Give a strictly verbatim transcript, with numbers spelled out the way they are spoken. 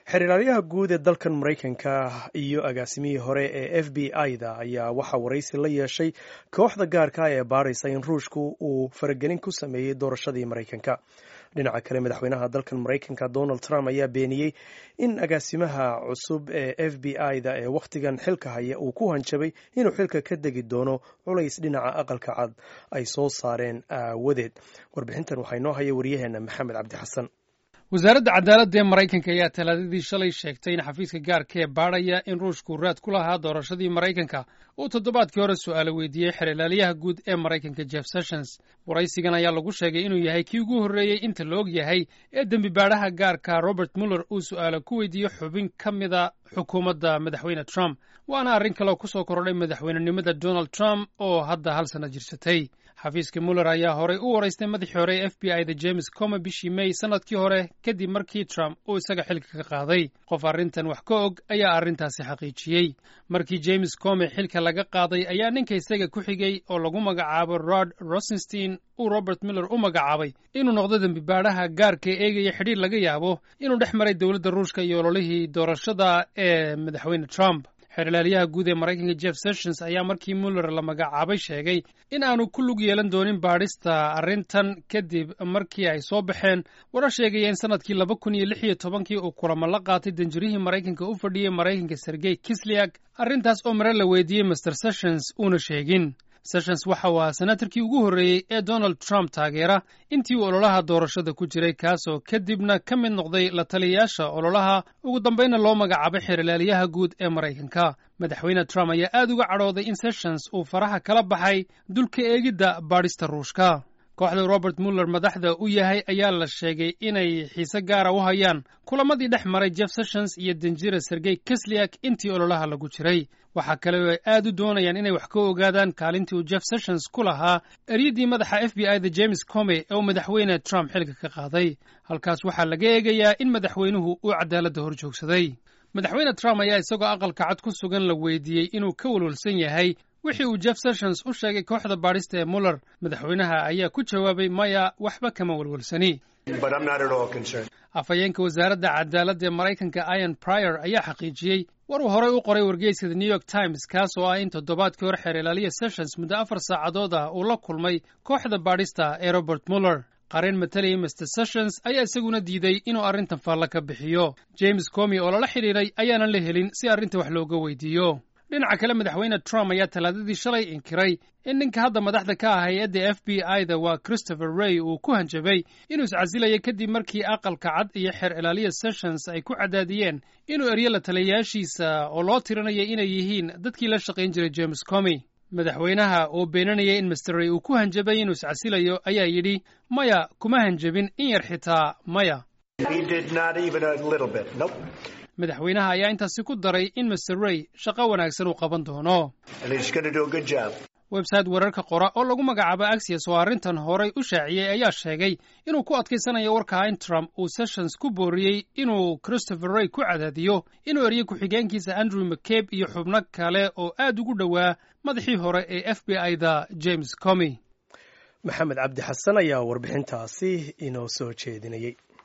xiriiryaha guud ee dalkan Mareykanka iyo agaasimihii hore ee F B I-da ayaa waxa waraysi la yeeshay kooxda gaarka ah ee baaraysa in Ruushku uu faragelin ku sameeyey doorashadii Mareykanka. Dhinaca kale, madaxweynaha dalkan Mareykanka Donald Trump ayaa beeniyey in agaasimaha cusub ee F B I-da ee wakhtigan xilka haya uu ku hanjabay inuu xilka ka degi doono culays dhinaca aqalka cad ay soo saareen aawadeed. Warbixintan waxaa inoo haya wariyaheena Maxamed Cabdi Xasan. wasaaradda cadaaladda ee Maraykanka ayaa talaadadii shalay sheegtay in xafiiska gaarka ee baadhaya in Ruushku raad ku lahaa doorashadii Maraykanka uu toddobaadkii hore su'aalo weydiiyey xiriiryaha guud ee Maraykanka Jeff Sessions. Waraysigan ayaa lagu sheegay inuu yahay kii ugu horreeyey inta la og yahay ee dembi baadhaha gaarka Robert Mueller uu su'aalo ku weydiiyo xubin ka mida xukuumadda madaxweyne Trump. Waana arrin kale oo ku soo kordhay madaxweynenimada Donald Trump oo hadda hal sano jirsatay. xafiiska Mueller ayaa horey u waraystay madaxii hore ee F B I-da James Comey bishii May sanadkii hore kadib markii Trump uu isaga xilka ka qaaday. Qof arrintan wax ka og ayaa arrintaasi xaqiijiyey. Markii James Comey xilka laga qaaday ayaa ninka isaga ku xigay oo lagu magacaabo Rod Rosenstein uu Robert Mueller u magacaabay inuu noqdo dembi baadhaha gaarka eegaya xidhiir laga yaabo inuu dhex maray dowladda Ruushka iyo ololihii doorashada ee madaxweyne Trump. xiriiryaha guud ee Maraykanka Jeff Sessions ayaa markii Mueller la magacaabay sheegay in aanu ku lug yeelan doonin baadhista arrintan kadib markii ay soo baxeen warar sheegaya in sanadkii laba kun iyo lix iyo tobankii uu kulamo la qaatay danjirihii Maraykanka u fadhiyey Maraykanka Sergey Kislyak, arrintaas oo marar la weydiiyey Mister Sessions uuna sheegin. Sessions waxa uu ahaa senatarkii ugu horreeyey ee Donald Trump taageera intii uu ololaha doorashada ku jiray, kaasoo kadibna ka mid noqday la taliyayaasha ololaha ugu dambayna loo magacaabay xiriiryaha guud ee Maraykanka. Madaxweyne Trump ayaa aad uga cadhooday in Sessions uu faraha kala baxay dulka eegidda baadhista Ruushka. kooxda Robert Mueller madaxda u yahay ayaa la sheegay inay xiise gaara u hayaan kulamadii dhex maray Jeff Sessions iyo danjire Sergey Kislyak intii ololaha lagu jiray. waxaa kale oo ay aad u doonayaan inay wax ka ogaadaan kaalintii uu Jeff Sessions ku lahaa eryadii madaxa F B I-da James Comey ee uu madaxweyne Trump xilka ka qaaday. halkaas waxaa laga eegayaa in madaxweynuhu uu cadaaladda hor joogsaday. madaxweyne Trump ayaa isagoo aqalka cad ku sugan la weydiiyey inuu ka walwalsan yahay wixii uu Jeff Sessions u sheegay kooxda baadhista ee Mueller. madaxweynaha ayaa ku jawaabay maya, waxba kama walwalsani. afhayeenka wasaaradda cadaaladda ee Maraykanka Ian Pryor ayaa xaqiijiyey war uu horey u qoray wargeyska The New York Times, kaas oo ah in toddobaadkii hore xiriiryaha Sessions muddo afar saacadood ah uu la kulmay kooxda baadhista ee Robert Mueller. qareen matalayay Mister Sessions ayaa isaguna diiday inuu arrintan faalla ka bixiyo. James Comey oo lala xidhiiray ayaanan la helin si arrinta wax looga weydiiyo. dhinaca kale, madaxweyne Trump ayaa talaadadii shalay inkiray in ninka hadda madaxda ka ah hay'adda F B I-da waa Christopher Wray uu ku hanjabay inuu iscasilayay kadib markii aqalka cad iyo xeer ilaaliya Sessions ay ku cadaadiyeen inuu eryo la taliyayaashiisa oo loo tirinayay inay yihiin dadkii la shaqayn jiray James Comey. madaxweynaha oo beenanaya in Mister Wray uu ku hanjabay inuu iscasilayo ayaa yidhi maya, kuma hanjabin in yar xitaa maya. madaxweynaha ayaa intaasi ku daray in Mister Wray shaqo wanaagsan uu qaban doono. website wararka qora oo lagu magacaabo Axios oo arrintan horey u shaaciyey ayaa sheegay inuu ku adkaysanayo warka in Trump uu Sessions ku booriyey inuu Christopher Wray ku cadaadiyo inuu eriyo ku-xigeenkiisa Andrew McCabe iyo xubno kale oo aad ugu dhowaa madaxii hore ee F B I-da James Comey. Maxamed Cabdi Xasan ayaa warbixintaasi inoo soo jeedinayay.